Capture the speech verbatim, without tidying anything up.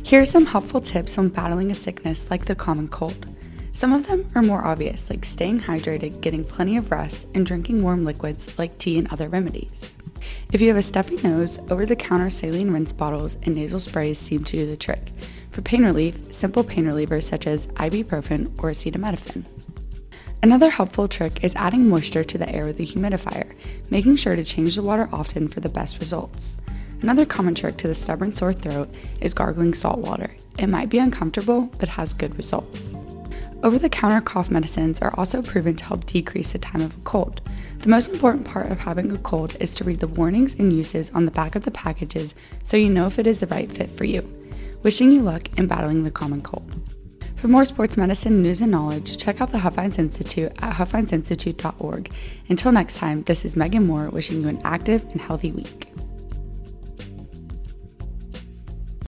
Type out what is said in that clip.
Here are some helpful tips when battling a sickness like the common cold. Some of them are more obvious, like staying hydrated, getting plenty of rest, and drinking warm liquids like tea and other remedies. If you have a stuffy nose, over-the-counter saline rinse bottles and nasal sprays seem to do the trick. For pain relief, simple pain relievers such as ibuprofen or acetaminophen. Another helpful trick is adding moisture to the air with a humidifier, making sure to change the water often for the best results. Another common trick to the stubborn sore throat is gargling salt water. It might be uncomfortable, but has good results. Over-the-counter cough medicines are also proven to help decrease the time of a cold. The most important part of having a cold is to read the warnings and uses on the back of the packages so you know if it is the right fit for you. Wishing you luck in battling the common cold. For more sports medicine news and knowledge, check out the Huffines Institute at huffines institute dot org. Until next time, this is Megan Moore wishing you an active and healthy week.